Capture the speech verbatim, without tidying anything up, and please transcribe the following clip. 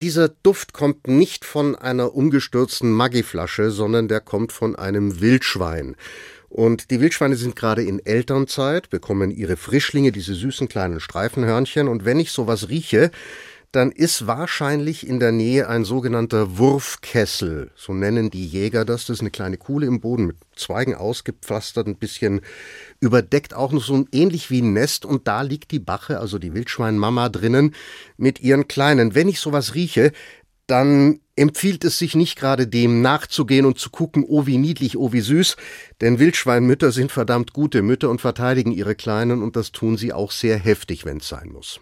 Dieser Duft kommt nicht von einer umgestürzten Maggi-Flasche, sondern der kommt von einem Wildschwein. Und die Wildschweine sind gerade in Elternzeit, bekommen ihre Frischlinge, diese süßen kleinen Streifenhörnchen. Und wenn ich sowas rieche, dann ist wahrscheinlich in der Nähe ein sogenannter Wurfkessel. So nennen die Jäger das. Das ist eine kleine Kuhle im Boden mit Zweigen ausgepflastert, ein bisschen überdeckt, auch noch so ähnlich wie ein Nest. Und da liegt die Bache, also die Wildschweinmama drinnen, mit ihren Kleinen. Wenn ich sowas rieche, dann empfiehlt es sich nicht gerade dem nachzugehen und zu gucken, oh wie niedlich, oh wie süß, denn Wildschweinmütter sind verdammt gute Mütter und verteidigen ihre Kleinen und das tun sie auch sehr heftig, wenn es sein muss.